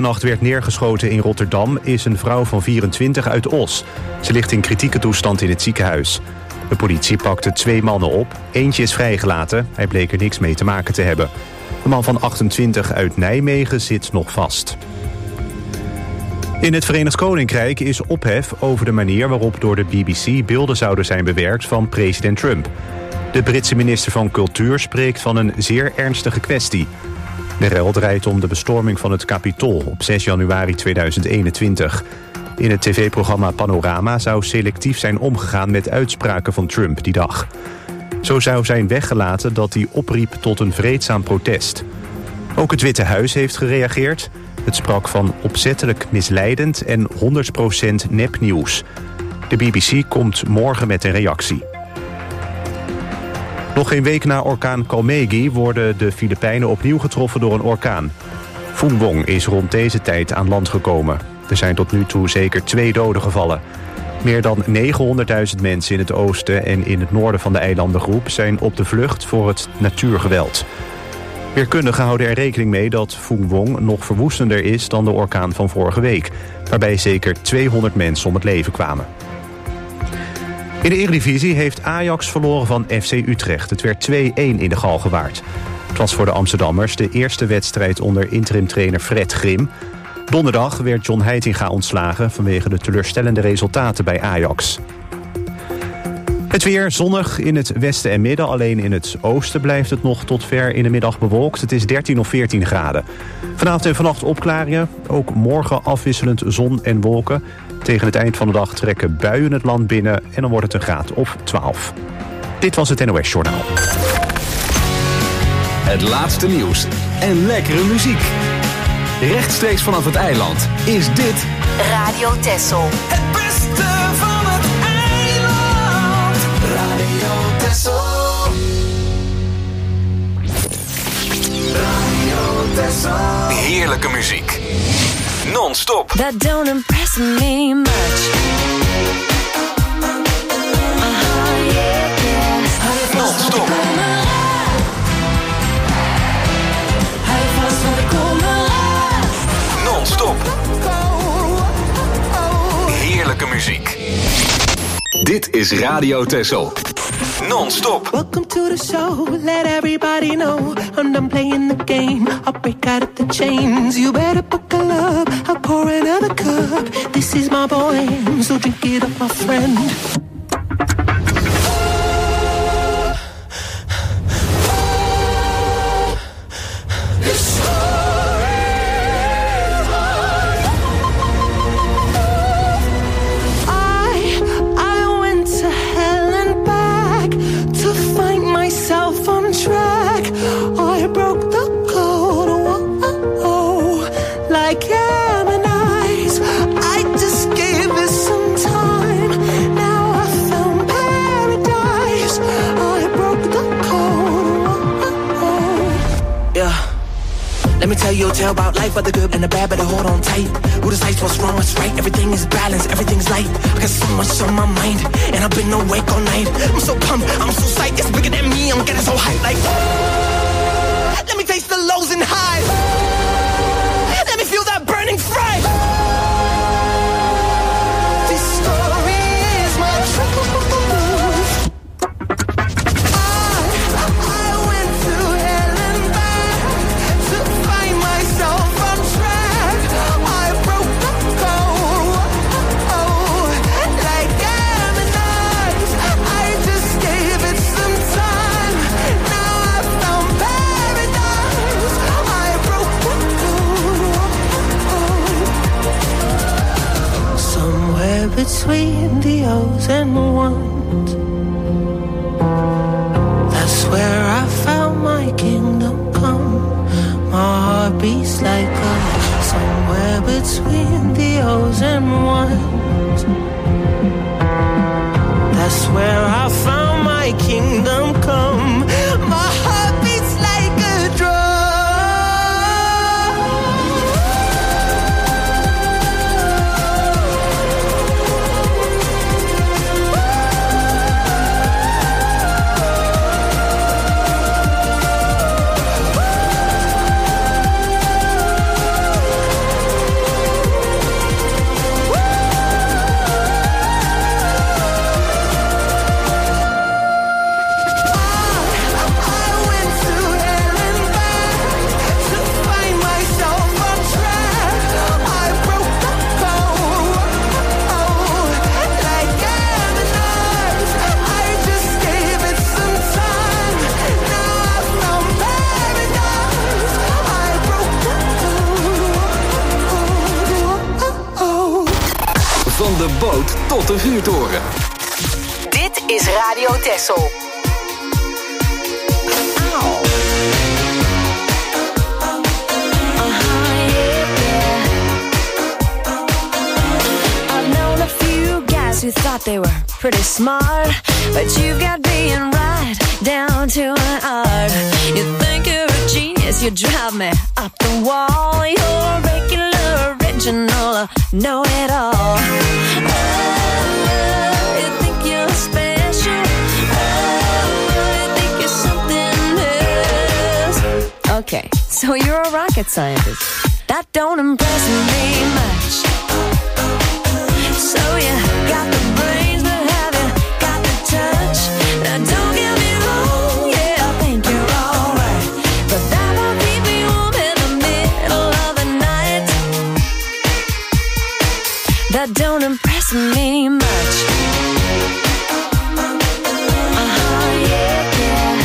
vannacht werd neergeschoten in Rotterdam is een vrouw van 24 uit Os. Ze ligt in kritieke toestand in het ziekenhuis. De politie pakte 2 mannen op. Eentje is vrijgelaten. Hij bleek er niks mee te maken te hebben. De man van 28 uit Nijmegen zit nog vast. In het Verenigd Koninkrijk is ophef over de manier waarop door de BBC beelden zouden zijn bewerkt van president Trump. De Britse minister van Cultuur spreekt van een zeer ernstige kwestie. De rel draait om de bestorming van het Capitool op 6 januari 2021. In het tv-programma Panorama zou selectief zijn omgegaan met uitspraken van Trump die dag. Zo zou zijn weggelaten dat hij opriep tot een vreedzaam protest. Ook het Witte Huis heeft gereageerd. Het sprak van opzettelijk misleidend en 100% nepnieuws. De BBC komt morgen met een reactie. Nog geen week na orkaan Kalmegi worden de Filipijnen opnieuw getroffen door een orkaan. Phoong Vuong is rond deze tijd aan land gekomen. Er zijn tot nu toe zeker 2 doden gevallen. Meer dan 900.000 mensen in het oosten en in het noorden van de eilandengroep zijn op de vlucht voor het natuurgeweld. Weerkundigen houden er rekening mee dat Phoong Vuong nog verwoestender is dan de orkaan van vorige week, waarbij zeker 200 mensen om het leven kwamen. In de Eredivisie heeft Ajax verloren van FC Utrecht. Het werd 2-1 in de Galgenwaard. Het was voor de Amsterdammers de eerste wedstrijd onder interimtrainer Fred Grim. Donderdag werd John Heitinga ontslagen vanwege de teleurstellende resultaten bij Ajax. Het weer zonnig in het westen en midden. Alleen in het oosten blijft het nog tot ver in de middag bewolkt. Het is 13 of 14 graden. Vanavond en vannacht opklaringen. Ook morgen afwisselend zon en wolken. Tegen het eind van de dag trekken buien het land binnen en dan wordt het een graad of 12. Dit was het NOS Journaal. Het laatste nieuws en lekkere muziek. Rechtstreeks vanaf het eiland is dit Radio Texel. Het beste van het eiland. Radio Texel. Radio Texel. heerlijke muziek. Non-stop. That don't impress me much. Non-stop. Non-stop. Heerlijke muziek. Dit is Radio Texel. Non-stop. Welcome to the show, let everybody know I'm done playing the game, I'll break out of the chains. You better buckle up, I'll pour another cup. This is my boy, so drink it up, my friend. Let me tell you a tale about life, but the good and the bad, better hold on tight. Who decides what's wrong, what's right? Everything is balanced, everything's light. I got so much on my mind, and I've been awake all night. I'm so pumped, I'm so psyched, it's bigger than me, I'm getting so hyped like let me taste the lows and highs. Let me feel that burning fright. This story is my truth. Between the O's and the ones, that's where I found my kingdom come. My heart beats like a somewhere between the O's and ones. That's where I found my kingdom come. My heart beats like a drum. Van de boot tot de vuurtoren. Dit is Radio Texel. Who thought they were pretty smart, but you've got being right down to an art. You think you're a genius, you drive me up the wall. You're regular, original, know-it-all. Oh, you think you're special. Oh, you think you're something else. Okay, so you're a rocket scientist. That don't impress me much. So you got the brains, but have you got the touch? Now don't get me wrong, yeah, I think you're alright, but that won't keep me warm in the middle of the night. That don't impress me much. Yeah.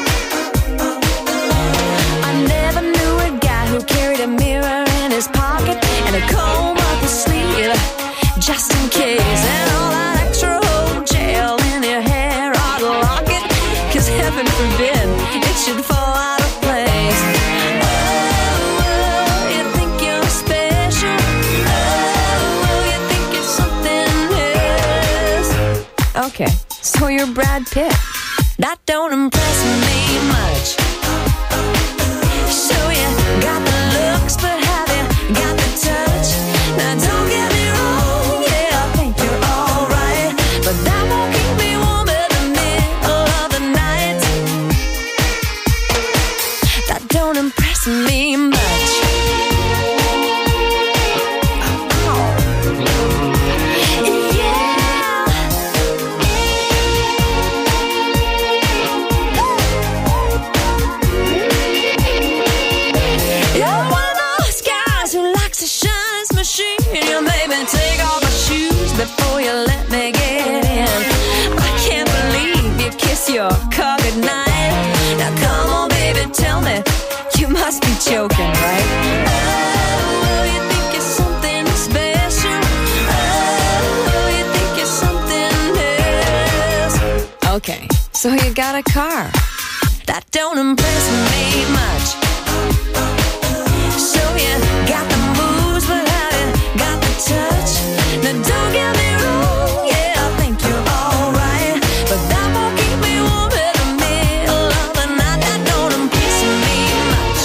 I never knew a guy who carried a mirror in his pocket and a comb up his sleeve, just in case, and all that extra old gel in your hair ought to lock it, 'cause heaven forbid it should fall out of place. Oh, you think you're special. Oh, you think you're something else. Okay, so you're Brad Pitt. That don't impress me much. So you got the looks, but have you got the touch? Now don't get me wrong, yeah, I think you're alright, but that won't keep me warm in the middle of the night. That don't impress me much. You're one of those guys who likes to shine his machine. You made me take off my shoes before you let me get in. I can't believe you kiss your car goodnight. Now come on, baby, tell me, you must be joking, right? Oh, you think you're something special. Oh, you think you're something else. Okay, so you got a car. That don't impress me much. So you got the moves, but have you got the touch? Now don't get me wrong, yeah, I think you're alright, but that won't keep me warm in the middle of the night. That don't impress me much.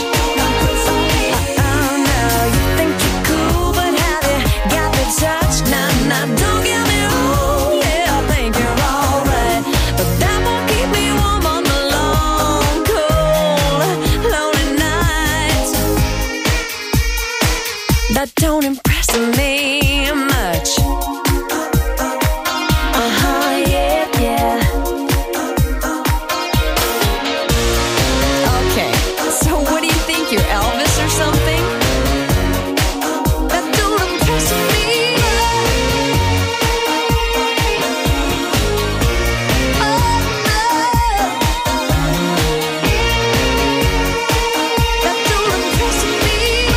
Oh no, you think you're cool, but have you got the touch? Now don't get me wrong, yeah, I think you're alright, but that won't keep me warm on the long, cold, lonely nights. That don't impress me much. Yeah. Okay, so what do you think, you're Elvis or something? That don't impress me. Oh no. That don't impress me.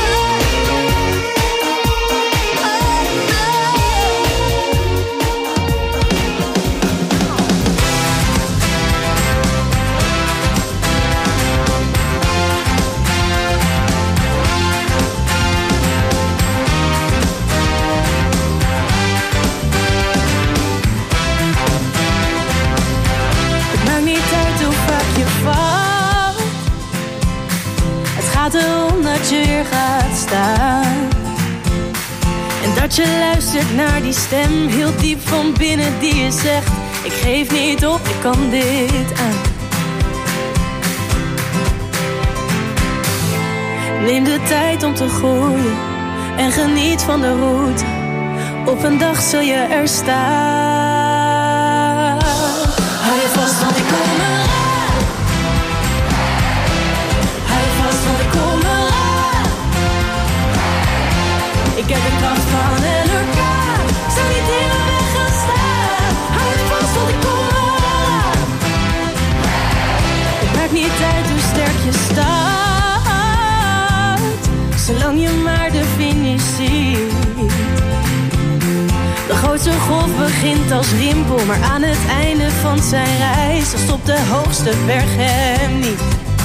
Het maakt niet uit hoe vaak je valt. Het gaat erom dat je weer gaat staan. En dat je luistert naar die stem heel diep van binnen die je zegt: ik geef niet op, ik kan dit aan. Neem de tijd om te groeien en geniet van de route. Op een dag zul je er staan. Hou je vast, want ik kom eraan. Hou je vast, want ik kom eraan. Ik heb de kracht van een orkaan. Ik zou niet in de weg gaan staan. Hou je vast, want ik kom eraan. Het maakt niet uit hoe sterk je staat, zolang je maar de finish ziet. De grootste Deze golf begint als rimpel, maar aan het einde van zijn reis dan stopt de hoogste berg hem niet.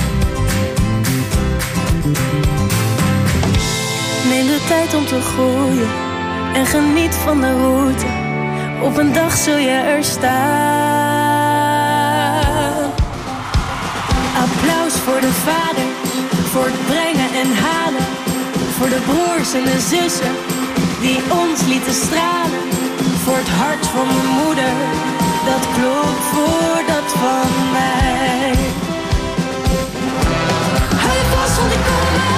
Neem de tijd om te groeien en geniet van de route. Op een dag zul je er staan. Applaus voor de vader, voor het brengen en halen. Voor de broers en de zussen die ons lieten stralen. Voor het hart van mijn moeder, dat klopt voor dat van mij. Hij was van de komen.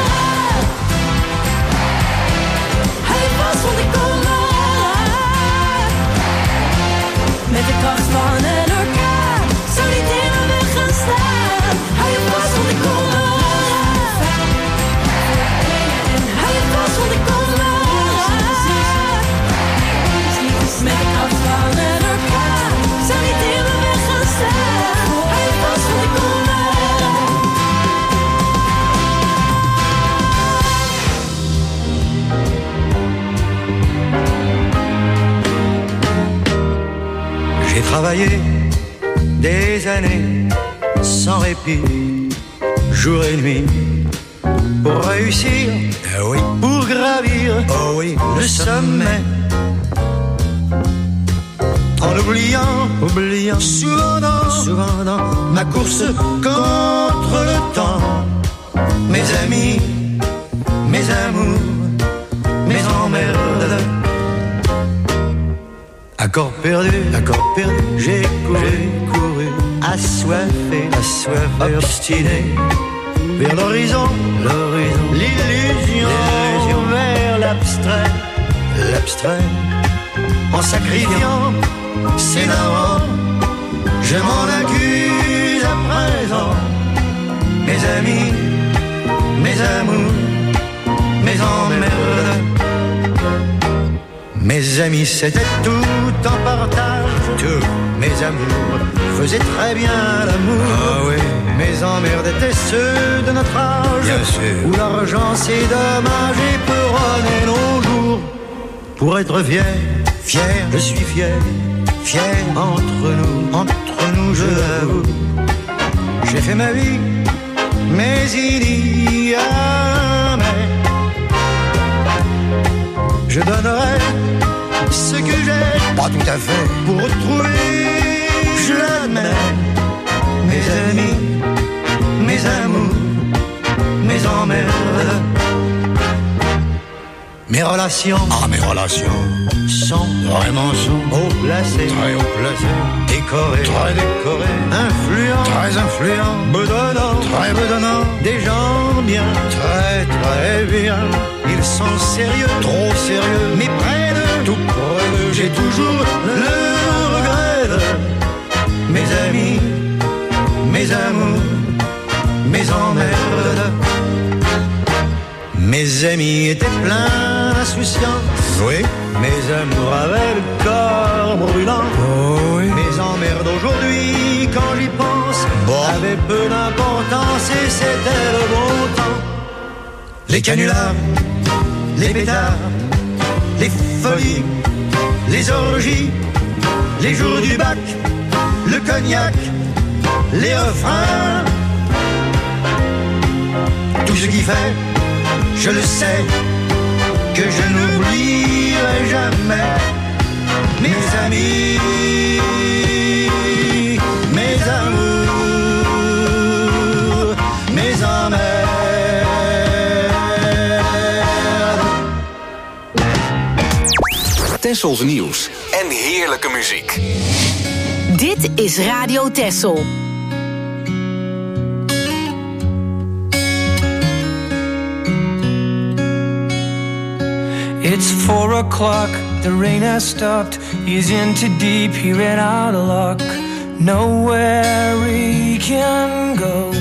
Hij was van de komen. Met de kracht van een orkaan zou niet in mijn weg gaan staan. Hij was van de komen. Hij was van de komen. Met de kracht van een orkaan zou niet in mijn weg gaan staan. Hij was van de komen. J'ai travaillé des années sans répit, jour et nuit, pour réussir, oui, pour gravir, oh oui, le sommet. En oubliant souvent dans ma course contre le temps, mes amis, mes amours, mes emmerdes. Accord perdu, j'ai couru, assoiffé, obstiné, vers l'horizon, l'illusion, vers l'abstrait, en sacrifiant ses narrants, je m'en accuse à présent, mes amis, mes amours, mes emmerdes. Mes amis, c'était tout en partage. Tout. Mes amours faisaient très bien l'amour. Ah oui. Mes emmerdes étaient ceux de notre âge. Bien sûr. Où l'argent c'est dommage et peut runner nos jours. Pour être fier, je suis fier entre nous, je l'avoue. J'ai fait ma vie, mais il y a mais. Je donnerai ce que j'ai, pas tout à fait, pour retrouver, je l'admets, mes amis, mes amours, mes emmerdes. Mes relations sont vraiment haut placées, très haut placées, décorées, très décorées, influents, très influents, bedonnants, très bedonnants, des gens bien, très très bien. Ils sont sérieux, trop sérieux, mais près de tout près d'eux, j'ai toujours le regret. Mes amis, mes amours, mes emmerdes. Mes amis étaient pleins d'insouciance, oui. Mes amours avaient le corps brûlant, oh oui. Mes emmerdes aujourd'hui, quand j'y pense, avaient peu d'importance et c'était le bon temps. Les canulars, les pétards, les folies, les orgies, les jours du bac, le cognac, les refrains. Tout ce qui fait, je le sais, que je n'oublierai jamais mes amis, mes amours, mes emmerdes. Tessels nieuws en heerlijke muziek. Dit is Radio Tessel. It's 4 o'clock, the rain has stopped. He's in too deep, he ran out of luck. Nowhere he can go.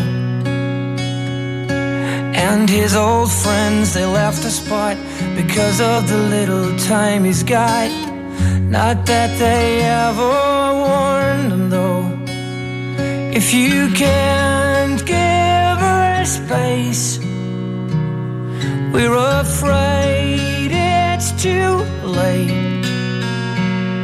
And his old friends, they left the spot because of the little time he's got. Not that they ever warned him though. If you can't give her space, we're afraid it's too late.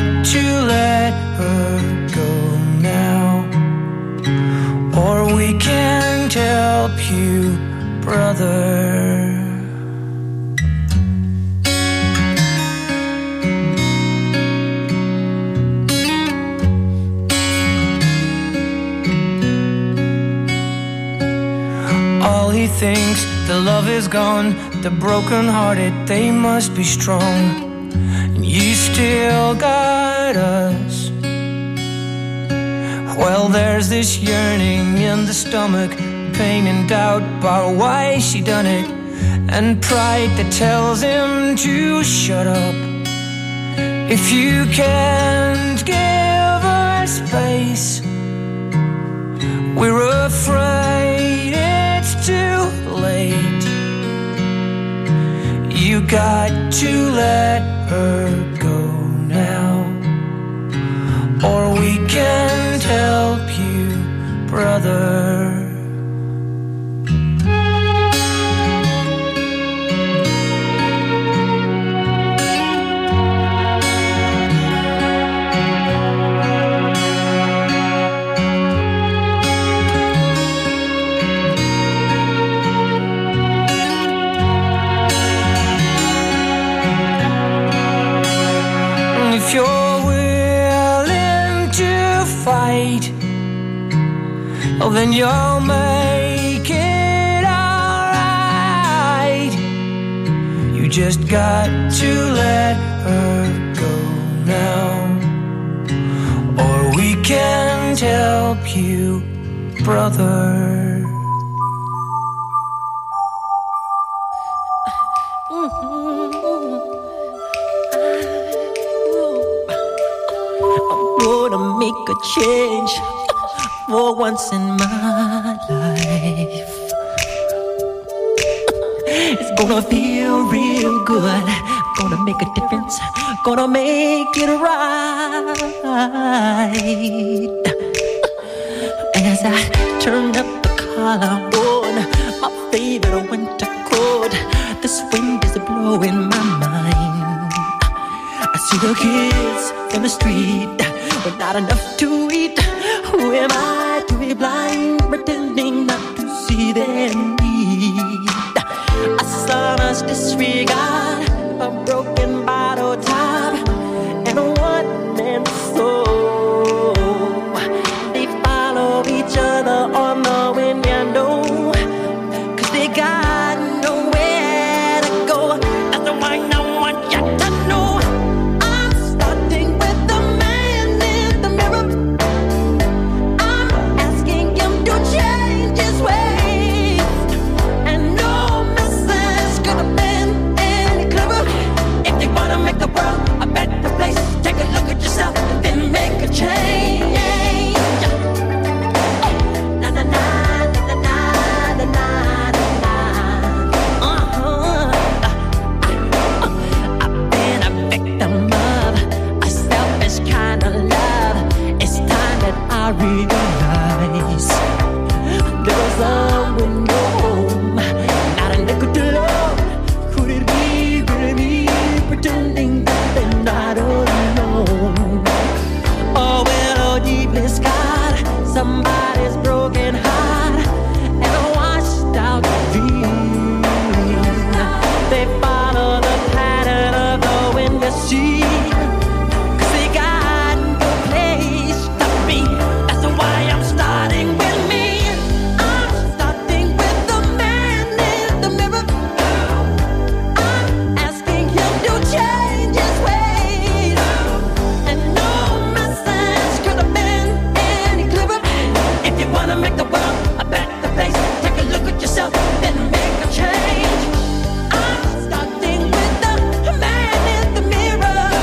to let her go now, or we can't help you, brother. All he thinks, the love is gone, the broken-hearted, they must be strong. And you still got us. Well, there's this yearning in the stomach, pain and doubt about why she done it, and pride that tells him to shut up. If you can't give her space, we're afraid it's too late. You got to let her go now, or we can't help you, brother. If you're willing to fight, oh, then you'll make it alright. You just got to let her go now, or we can't help you, brother. Gonna make a change for once in my life. It's gonna feel real good. Gonna make a difference. Gonna make it right. As I turn up the collar on my favorite winter coat, this wind is blowing my mind. I see the kids in the street but not enough to eat. Who am I to be blind, pretending not to see their need? A son's disregard, a broken bottle top, and a one-man soul. They follow each other on the wind, you know, 'cause they got nowhere to go. That's why I want you to know. Realize there was someone home, not a nickel to love. Could it be really me pretending that they're not alone? Oh well, oh deepness God, somebody's broken heart and a washed out dream. They follow the pattern of the wind to sea. Then make a change. I'm starting with the man in the mirror.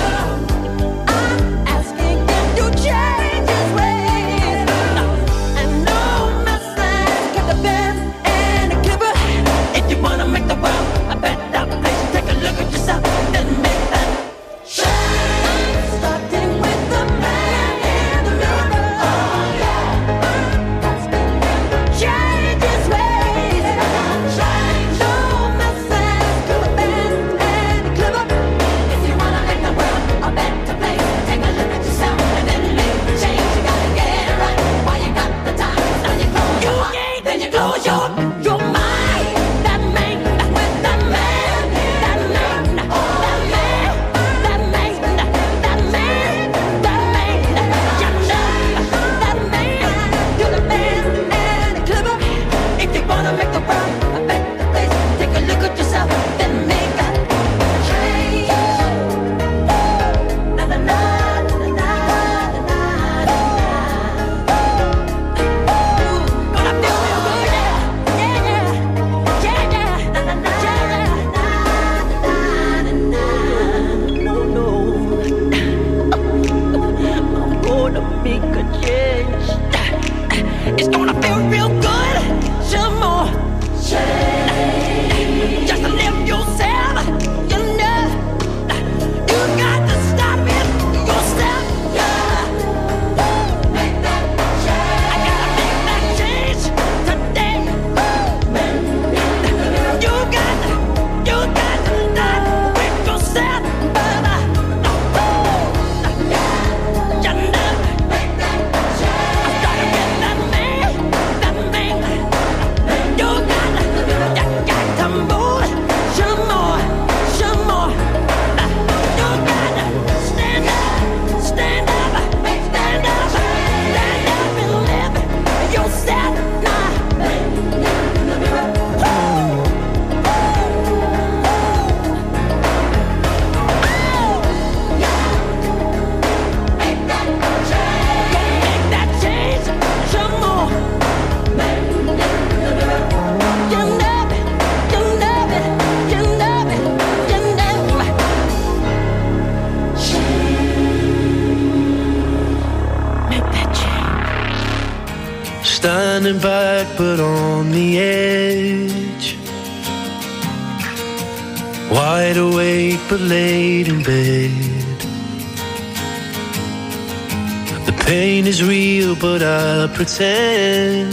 standing back but on the edge. Wide awake but laid in bed. The pain is real but I pretend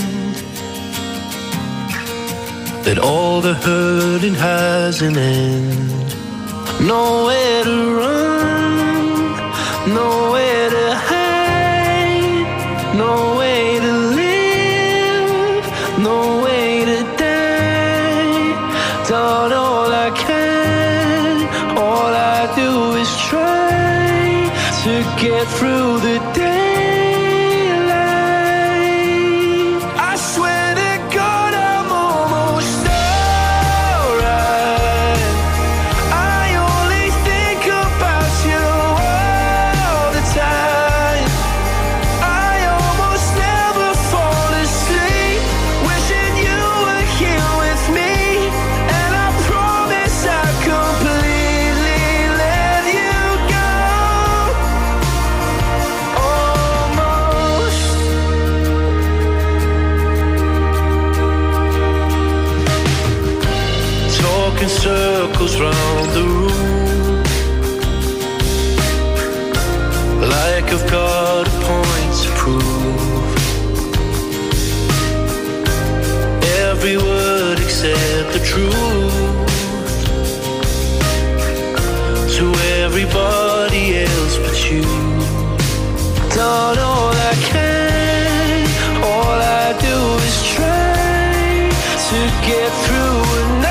that all the hurting has an end. Nowhere to run, nowhere to hide, no way to live, no way to die. Done all I can, all I do is try to get through the day. Circles round the room, like I've got a point to prove. Every word except the truth to everybody else but you. Done all I can, all I do is try to get through another.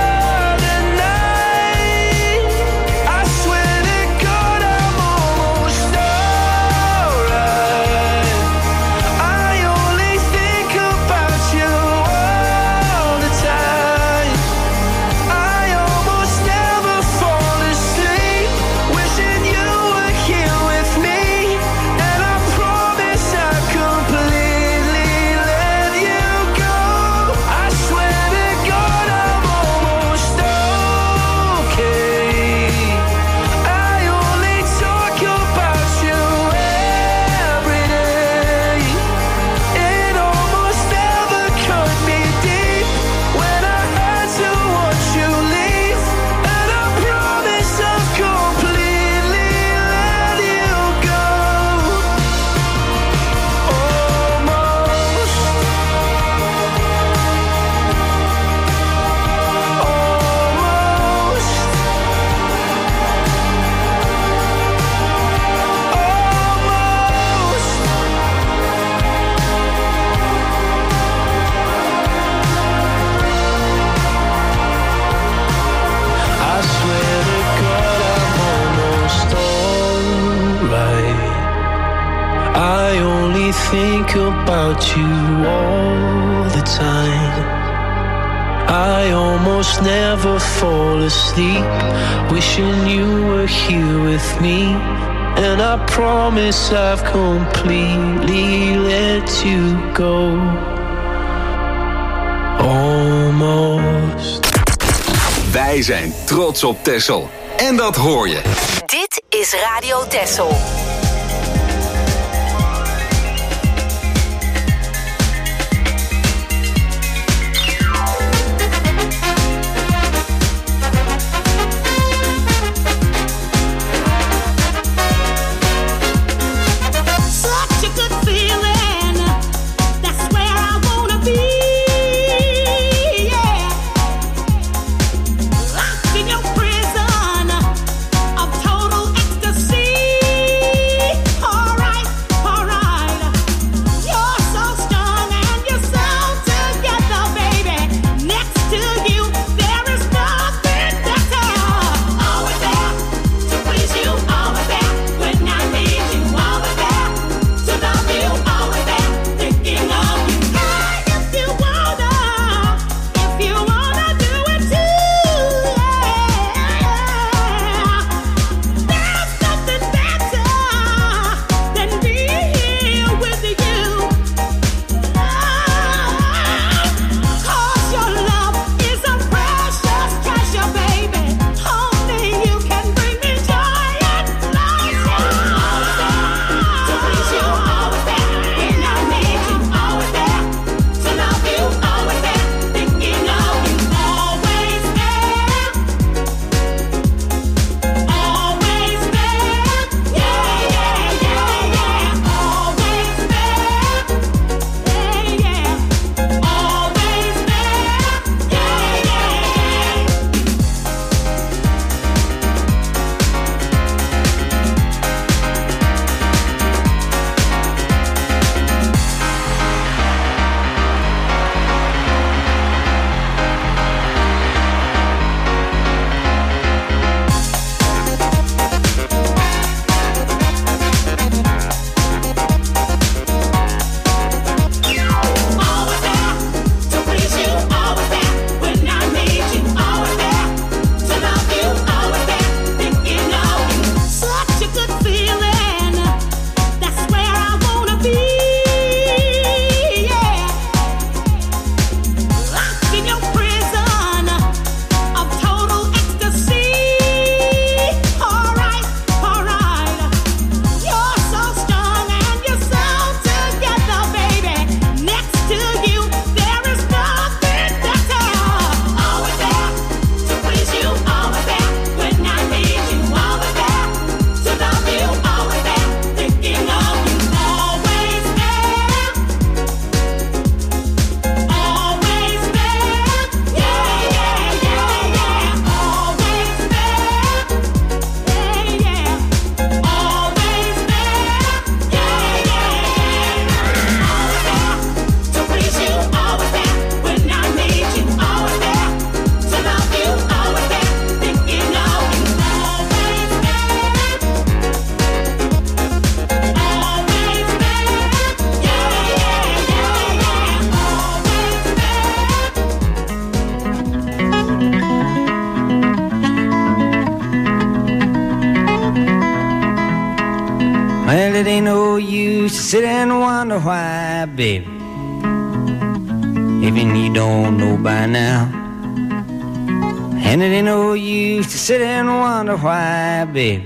Think about you all the time. I almost never fall asleep, wishing you were here with me. And I promise I've completely let you go. Almost. Wij zijn trots op Texel. En dat hoor je. Dit is Radio Texel. Prison of total ecstasy. it ain't no use to sit and wonder why, baby. Even you don't know by now. And it ain't no use to sit and wonder why, baby.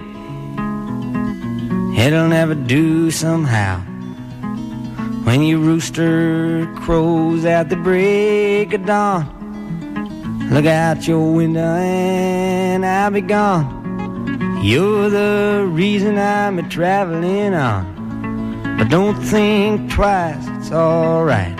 It'll never do somehow. When your rooster crows at the break of dawn, look out your window and I'll be gone. You're the reason I'm a-traveling on. But don't think twice, it's alright.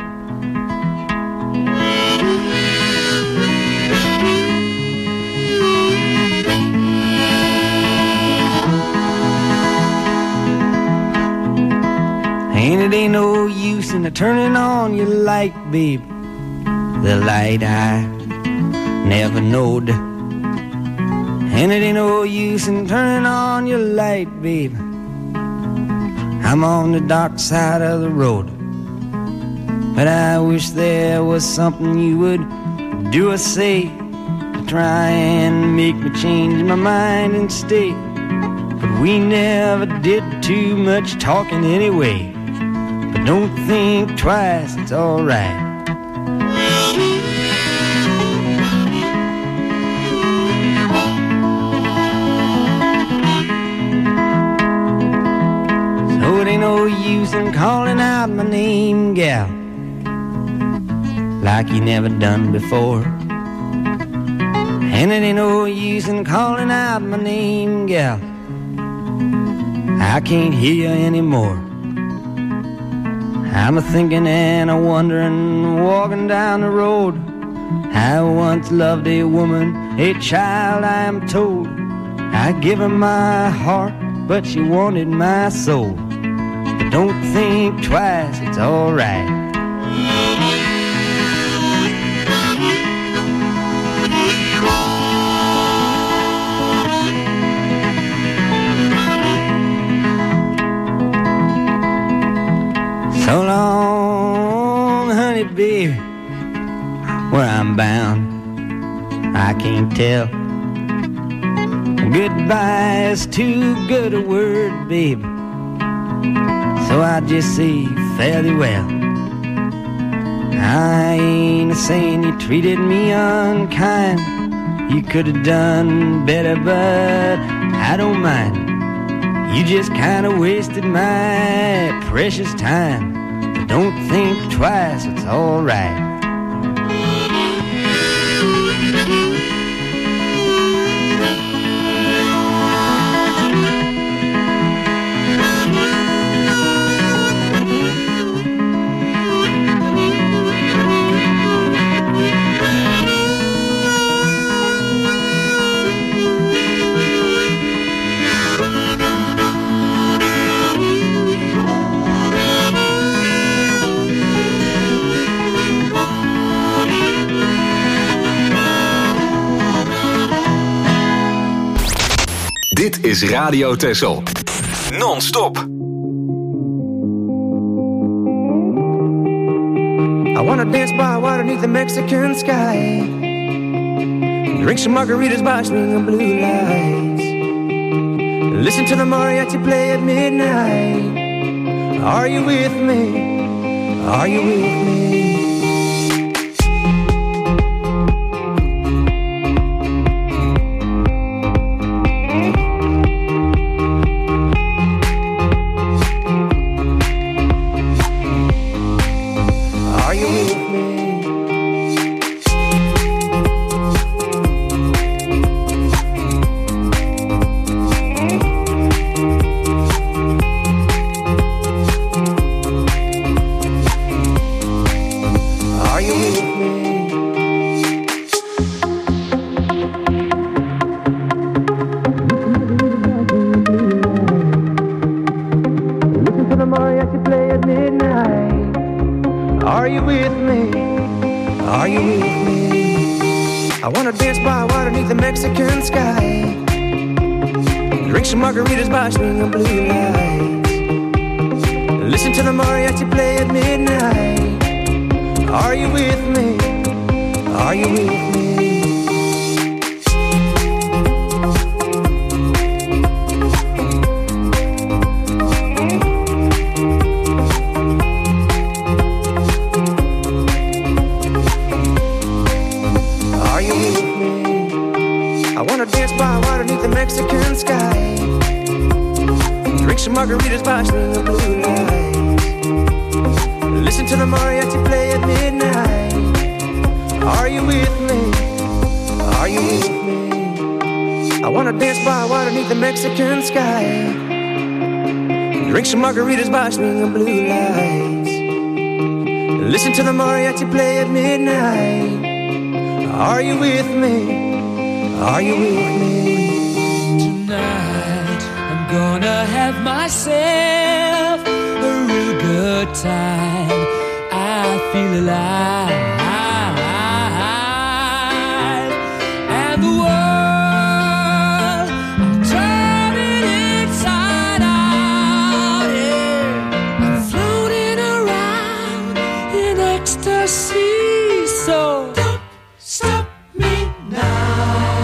And it ain't no use in turning on your light, babe. The light I never knowed. And it ain't no use in turning on your light, babe. I'm on the dark side of the road. But I wish there was something you would do or say to try and make me change my mind and stay. But we never did too much talking anyway. But don't think twice, it's alright. So it ain't no use in calling out my name, gal, like you never done before. And it ain't no use in calling out my name, gal, I can't hear you anymore. I'm a-thinking and a-wondering, walking down the road. I once loved a woman, a child I am told. I give her my heart, but she wanted my soul. But don't think twice, it's alright. So long, honey, baby, where I'm bound, I can't tell. Goodbye is too good a word, baby, so I just say fare thee well. I ain't saying you treated me unkind. You could have done better, but I don't mind. You just kind of wasted my precious time. But don't think twice, it's alright. Dit is Radio Texel. Non-stop. I wanna dance by water beneath the Mexican sky. Drink some margaritas by swinging blue lights. Listen to the mariachi play at midnight. Are you with me? Are you with me? Margaritas by swinging blue lights. Listen to the mariachi play at midnight. Are you with me? Are you with me? water beneath the Mexican sky. Drink some margaritas by the blue lights. Listen to the mariachi play at midnight. Are you with me? Are you with me? I wanna dance by water beneath the Mexican sky. Drink some margaritas by the blue lights. Listen to the mariachi play at midnight. Are you with me? Are you with me? Tonight I'm gonna have myself a real good time. I feel alive. And the world, I'm turning inside out. Yeah. I'm floating around in ecstasy. So don't stop me now.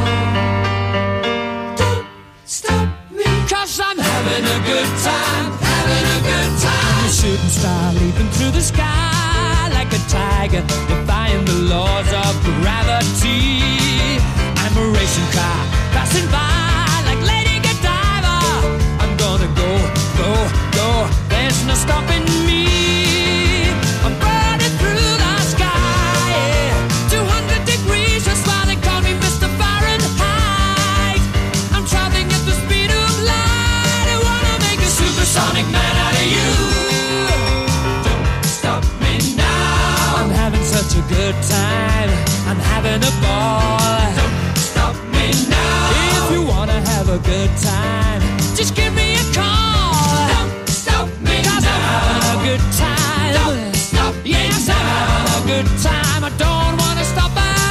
Don't stop me. 'Cause I'm having a good time, having a good time. A shooting star leaping through the sky like a tiger, defying the laws of gravity. I'm a racing car passing by like Lady Godiva. I'm gonna go, go, go. There's no stopping me. I'm burning through the sky, yeah. 200 degrees, that's why they call me Mr. Fahrenheit. I'm traveling at the speed of light. I wanna make a supersonic man out of you. Don't stop me now. I'm having such a good time. I'm having a ball. Don't stop me now. If you wanna have a good time, just give me a call. Don't stop me now. 'Cause I'm having a good time. Don't stop me now. Yes, I'm having a good time. I don't wanna stop at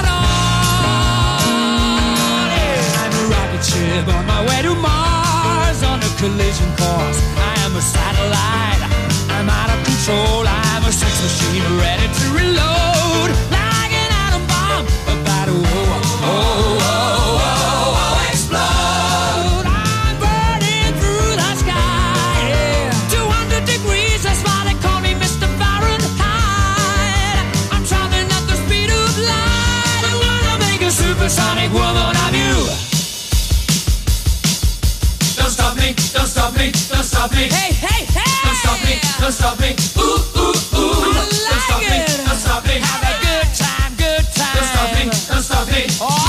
all. Yeah. I'm a rocket ship on my way to Mars on a collision course. I am a satellite. I'm out of control. I'm a sex machine ready to reload. Like an atom bomb about to explode. I'm burning through the sky. Yeah. 200 degrees, that's why they call me Mr. Fahrenheit. I'm traveling at the speed of light. I wanna make a supersonic woman of you. Don't stop me, don't stop me, don't stop me. Hey, hey, hey! Don't stop me, don't stop me. Ooh, ooh, ooh. Don't stop me, don't stop me. Have a good time, good time. Don't stop me, don't stop me.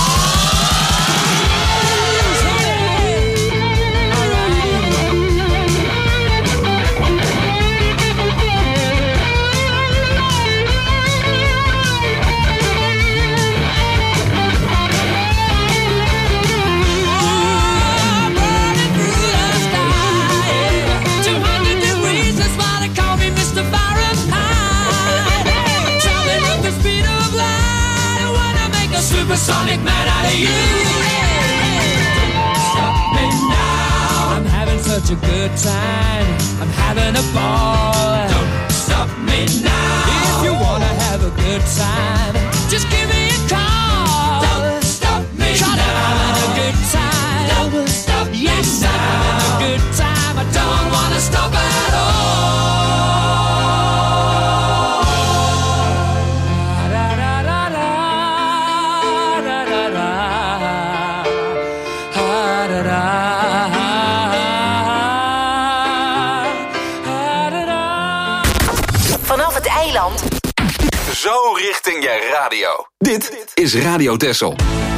Supersonic man out of you. Don't stop me now. I'm having such a good time. I'm having a ball. Don't stop me now. If you wanna have a good time, just give me a call. Don't stop me now. I'm having a good time. Don't stop me now. Yes, I'm having a good time. I don't wanna stop at all. Vanaf het eiland. Zo richting je radio. Dit is Radio Texel.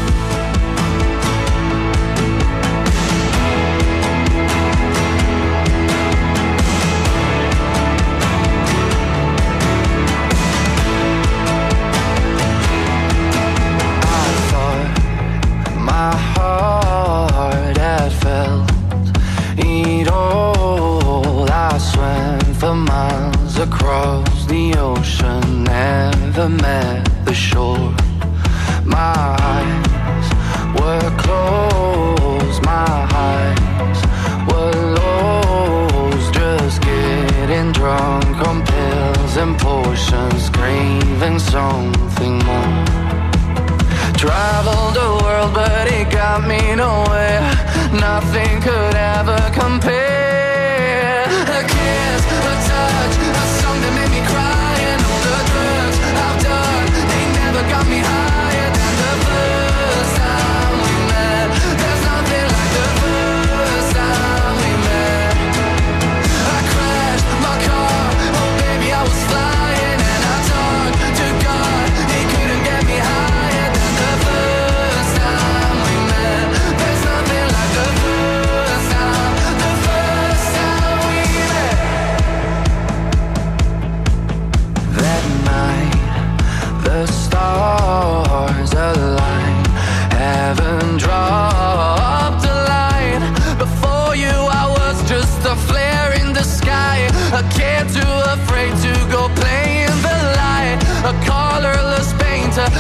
My heart had felt it all. I swam for miles across the ocean, never met the shore. My eyes were closed, my eyes were lost, just getting drunk on pills and potions, craving something more. Traveled the world, but it got me nowhere. Nothing could ever compare. A kiss, a touch, a song that made me cry, and all the drugs I've done, they never got me higher than the first time we met. There's nothing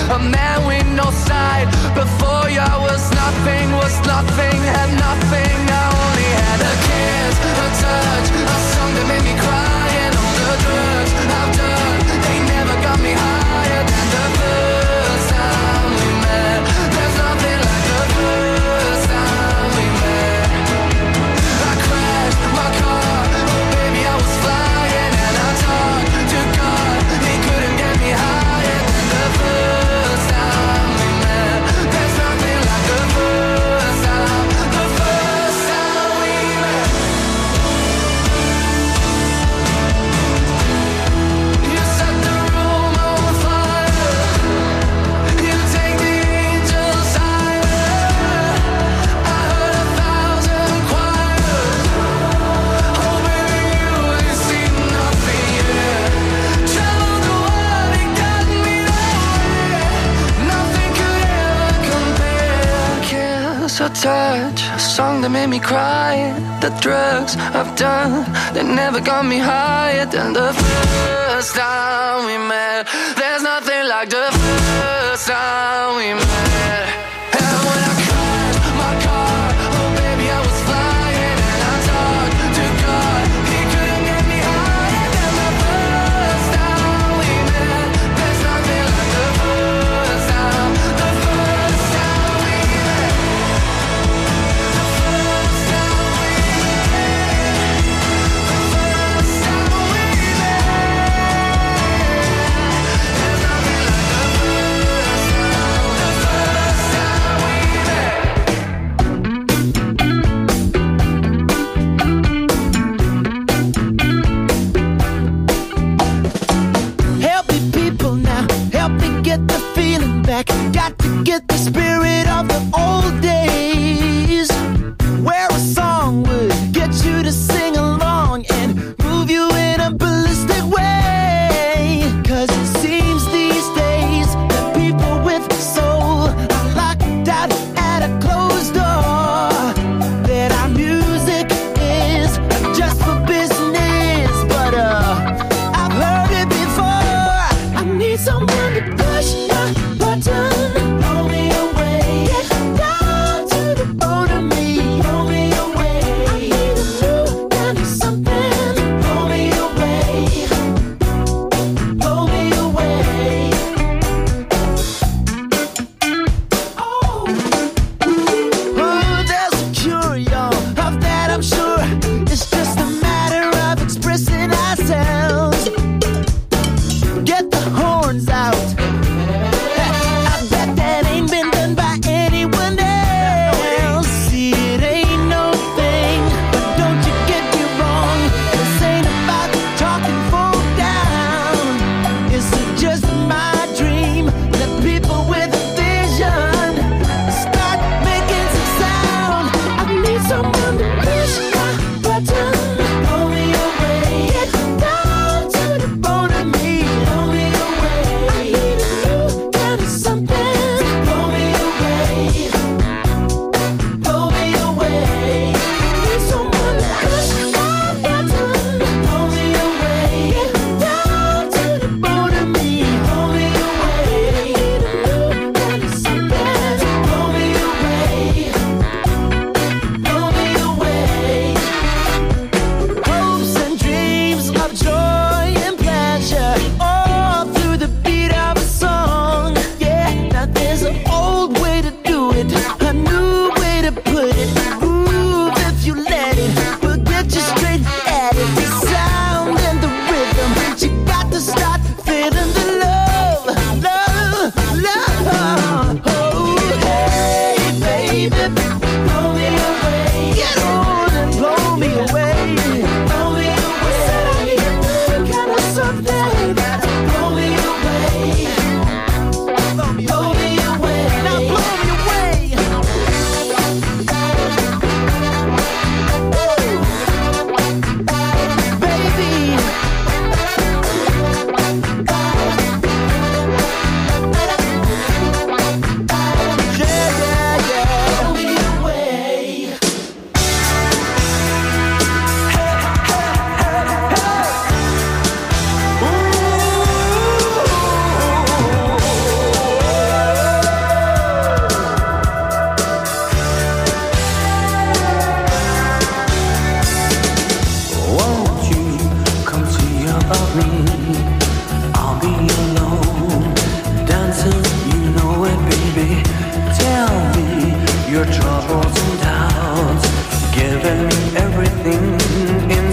a man with no side. Before you I was nothing, had nothing. I only had a kiss, a touch, a song that made me cry. And all the drugs I've done, they never got me higher than the first time we met. There's nothing like the first time we met. I crashed my car, oh baby I was flying. And I talked to God, he couldn't get me higher than the first time we met. There's nothing like the first time we met. You set the room on fire, you take the angels higher. I heard 1,000 choirs, oh baby you ain't seen nothing yet. Traveled the world and got me nowhere, nothing could ever compare. A kiss, a touch, a song that made me cry. The drugs I've done, they never got me higher than the first time we met. There's nothing like the first time we met. And when I crashed my car, oh baby I was flying. And I talked to God, he couldn't get me higher than the first time we met. There's nothing like the first time we met. The first time we met. There's nothing like the first time.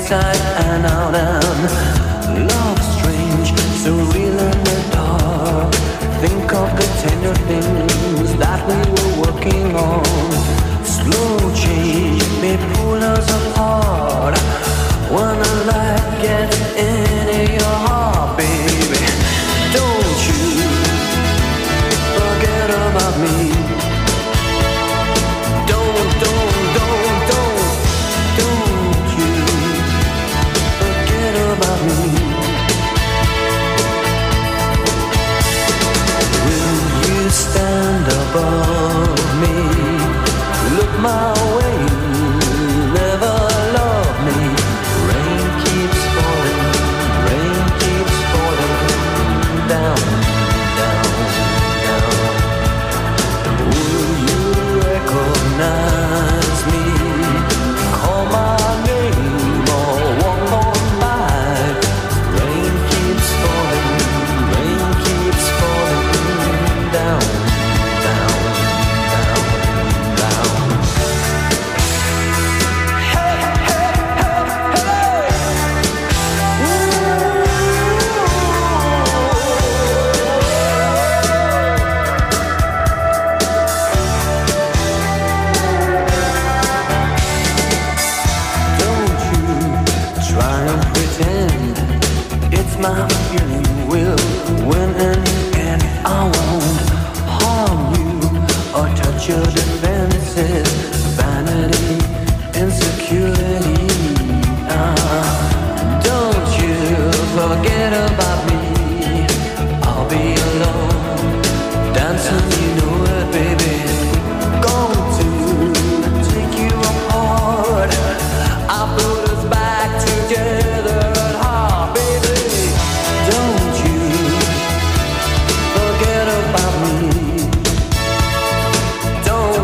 inside and out, and love strange, so real in the dark. Think of the tender things that we were working on. Slow change may pull us apart. When the light gets into your heart, baby, don't you forget about me. Don't you forget about me. Will you stand above me? Look my way, never love me. Rain keeps falling down, down, down. Will you recognize me? Call my name or walk on by. Rain keeps falling down, down, down, down. Hey, hey, hey, hey. Don't you try and pretend it's my feeling. Will win in the end. I won't harm you or touch your defenses. Vanity, insecurity. Don't you forget about me. I'll be alone, dancing, you know it, baby. Going to take you apart. I'll put us back together at heart, baby. Don't you forget about me. Don't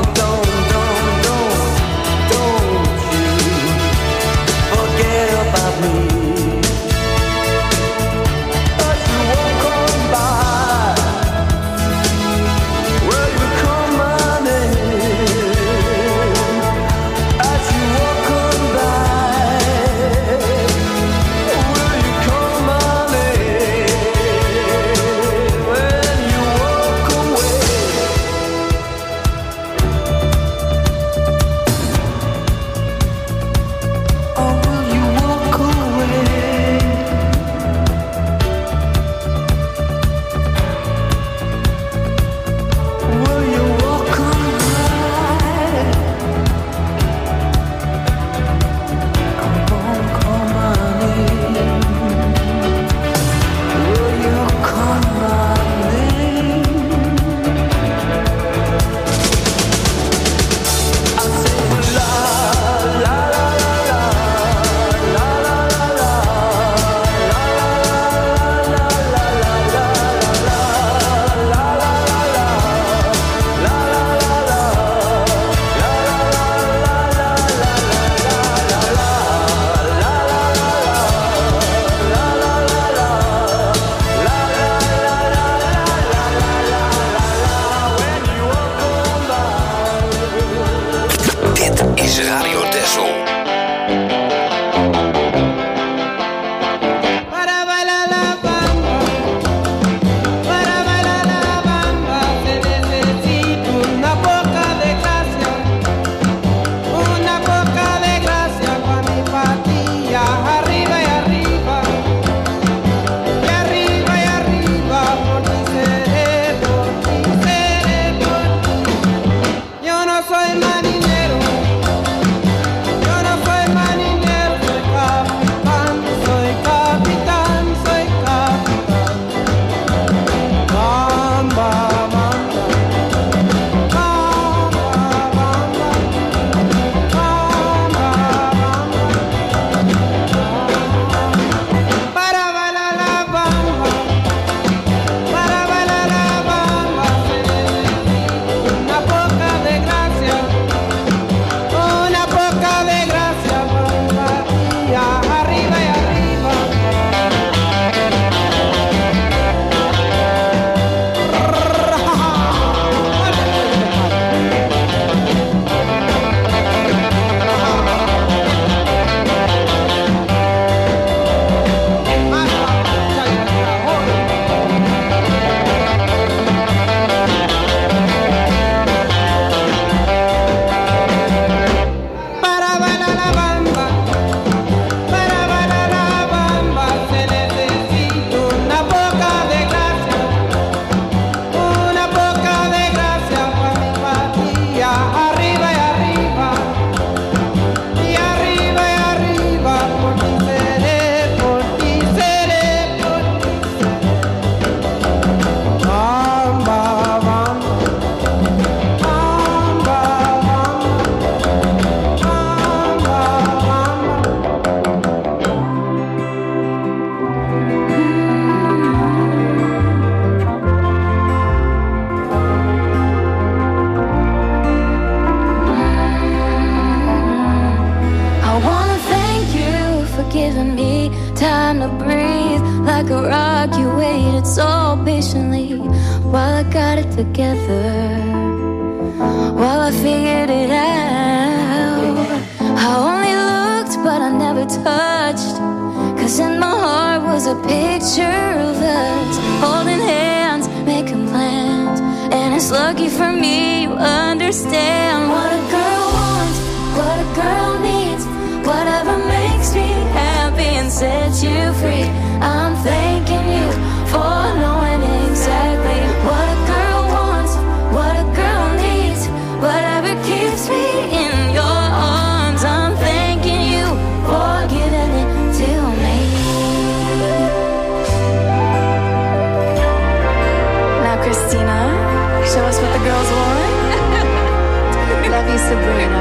you forget about me. As you walk on by, will you call my name? As you walk on by, will you call my name? When you walk away. Oh, will you walk away? Will you walk on by? Come on, call my name. Will you call my name? I say la la la la la la la Dit is Radio Texel. Para bailar la bamba, se necesita una poca de gracia pa' mi patilla, arriba y arriba, por mi cerebro. Yo no soy marinero, giving me time to breathe. Like a rock, you waited so patiently while I got it together, while I figured it out. I only looked, but I never touched, 'cause in my heart was a picture of us holding hands, making plans. And it's lucky for me you understand what a girl wants, what a girl needs, whatever makes me happy and sets you free. I'm thanking you for knowing exactly what a girl wants, what a girl needs, whatever keeps me in your arms. I'm thanking you for giving it to me. Now, Christina, show us what the girls want. Love you, Sabrina.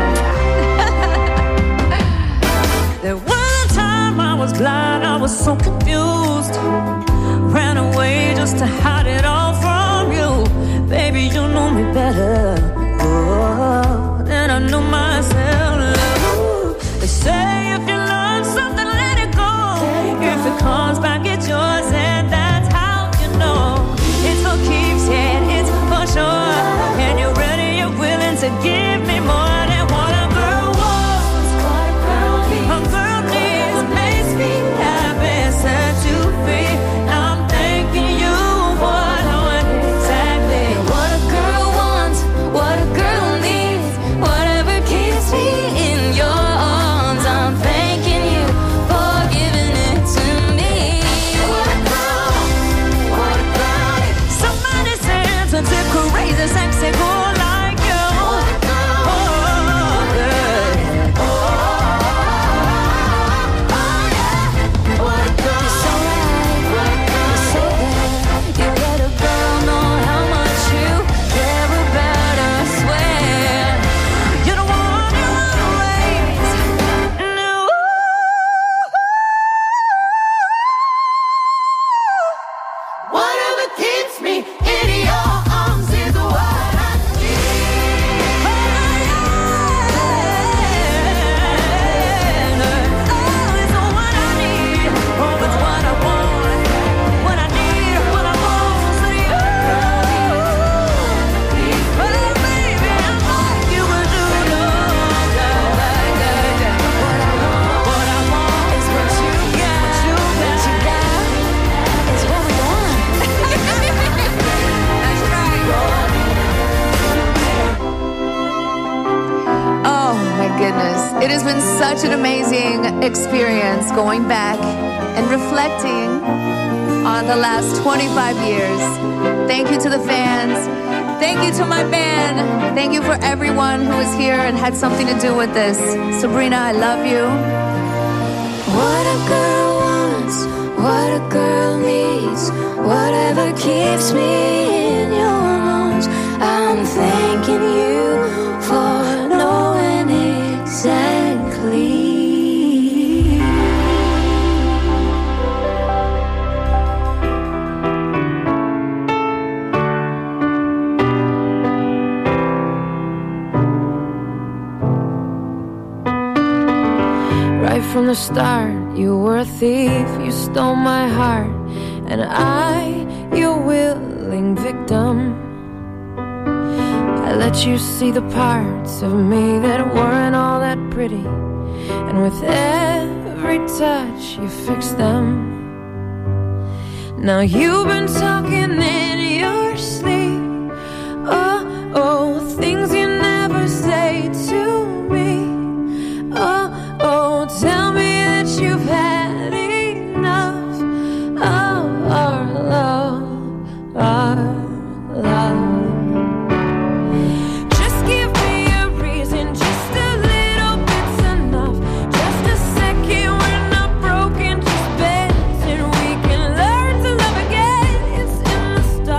There was a time I was blind, I was so confused. Ran away just to hide it all from you. Baby, you know me better than I knew myself. They say if you learn something, let it go. If it comes back, it's yours, and that's how you know it's for keeps, yeah, it's for sure. And you're ready, you're willing to give me more than what a girl wants, what a girl needs, makes me happy, set you free. I'm thanking you for knowing exactly what a girl wants, what a girl needs, whatever keeps me in your arms. I'm thanking you for giving it to me. What a girl, what a girl. Somebody sensitive, crazy, sexy, cool like you. What a girl, Oh, yeah. what a girl. You're so right, you're so there. You let a girl know how much you care about her, I swear. You don't want to run away. No. Whatever keeps me in your arms is what I Oh my goodness. It has been such an amazing experience going back and reflecting on the last 25 years. Thank you to the fans. Thank you to my band. Thank you for everyone who is here and had something to do with this. Sabrina, I love you. What a girl wants, what a girl needs, whatever keeps me in your arms. I'm thanking you for knowing exactly. Right from the start, you were a thief, you stole my heart, and I, your willing victim. I let you see the parts of me that weren't all that pretty, and with every touch you fixed them. Now you've been talking in your sleep, oh, oh, things you never say to me. Oh, tell me that you've had enough of our love, our love. Just give me a reason, just a little bit's enough. Just a second, we're not broken, just bends, and we can learn to love again. It's in the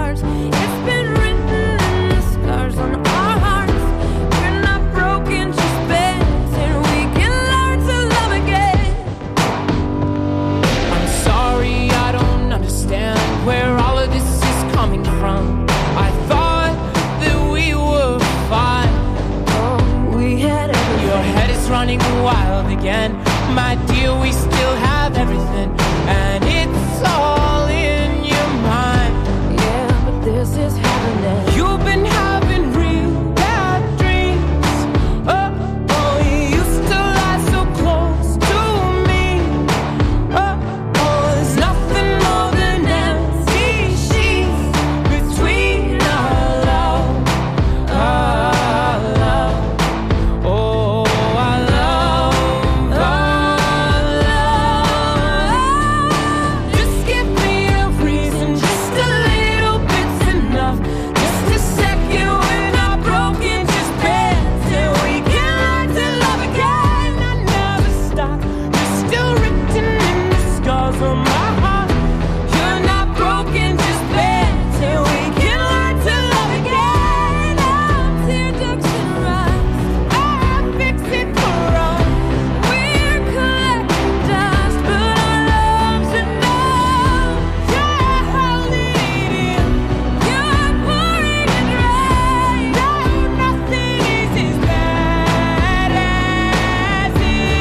heart's running wild again. My dear, we still have everything, and it's all in your mind. Yeah, but this is happening. You've been having real bad dreams. Oh, you used to lie so close to me. Oh, there's nothing more than empty sheets between our love. Our love. Oh, our love. Our love. Just give me a reason, just a little bit's enough. Just a second when I'm broken, just bend till we can learn to love again. I never stop. You're still written in the scars on my heart. You're not broken, just bend till we can learn to love again. Our tear ducts and rust, I'll fix it for us. We're collecting dust, but our love's enough. You're holding it in, you're pouring it rain. No, nothing is as bad as it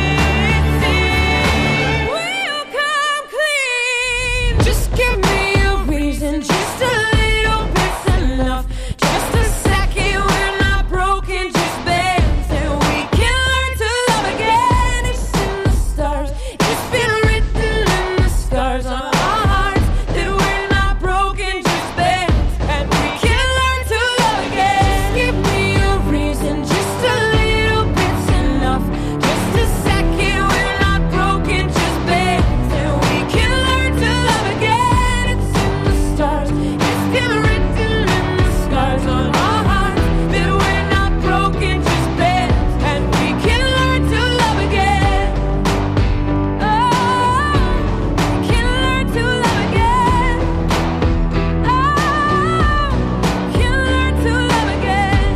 seems. We'll come clean. Just give me a reason, just a little bit's enough. Just a second, we're not broken, just bend till we can learn to love again. It's in the stars, it's been written in the scars on our hearts that we're not broken, just bend and we can learn to love again. Just give me a reason, just a little bit's enough. Just a second, we're not broken, just bend till we can learn to love again. It's in the stars, it's been written in the scars on our hearts that we're not broken, just bend and we can learn to love again. Oh, we can learn to love again. Oh, we can learn to love again.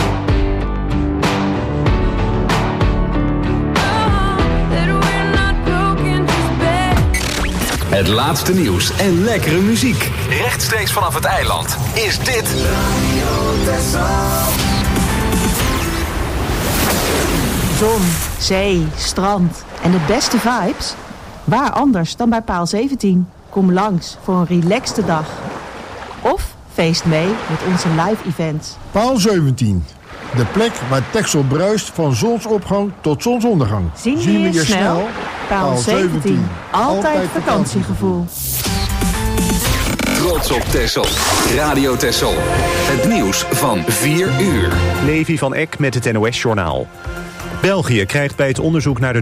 Oh, that we're not broken, just bend. Het laatste nieuws en lekkere muziek. Rechtstreeks vanaf het eiland is dit Zon, zee, strand en de beste vibes? Waar anders dan bij Paal 17? Kom langs voor een relaxte dag. Of feest mee met onze live events. Paal 17. De plek waar Texel bruist van zonsopgang tot zonsondergang. Zien we je snel? Paal 17. Altijd vakantiegevoel. Trots op Texel. Radio Texel. Het nieuws van 4 uur. Levi van Eck met het NOS-journaal. België krijgt bij het onderzoek naar de